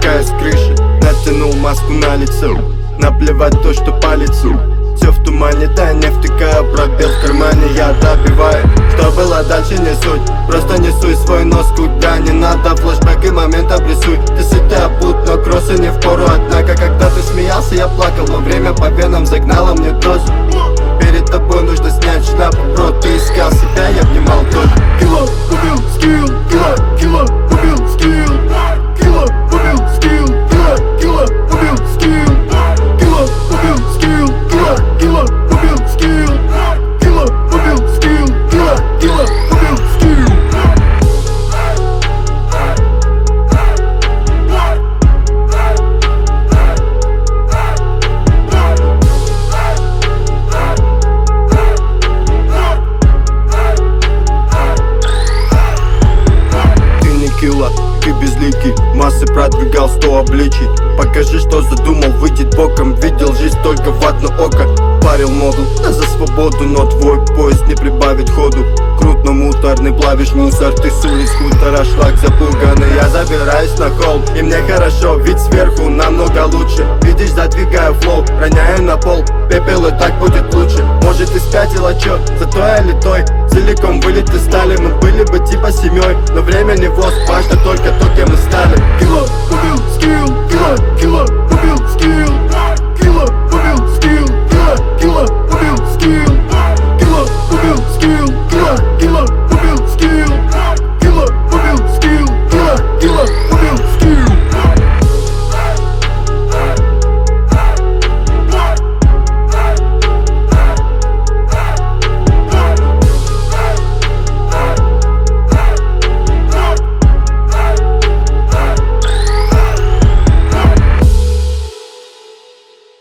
спускаясь с крыши, натянул маску на лицо. Наплевать то, что по лицу. Все в тумане, да не втыкаю, пробел в кармане я добиваю. Что было дальше не суть, просто несу свой нос куда не надо. Флэшбэк и момент обрисуй. Ты сытый обут, но кроссы не впору. Однако, когда ты смеялся, я плакал, но время по венам загнало мне дозу. Перед тобой нужно снять шляпу, бро, ты искал себя, я внимал тоже. Кило убил скилл, кило убил скилл, кило убил скилл, кило убил скилл, кило убил скилл, кило убил скилл, кило убил скилл, кило убил скилл. Ты безликий, массы продвигал 100 обличий. Покажи, что задумал, выйдет боком. Видел жизнь только в одно око. Парил моду, да за свободу, но твой поезд не прибавит ходу. Крут, но муторный, плавишь мусор. Ты с улиц хутора, шлак запуганный. Я забираюсь на холм, и мне хорошо, ведь сверху намного лучше. Видишь, задвигаю флоу, роняю на пол. Пепел, и так будет лучше. Может, ты спятила, чё? Зато я литой. Целиком вылет из стали, мы были бы типа семьей. Но время не воз, важно только то,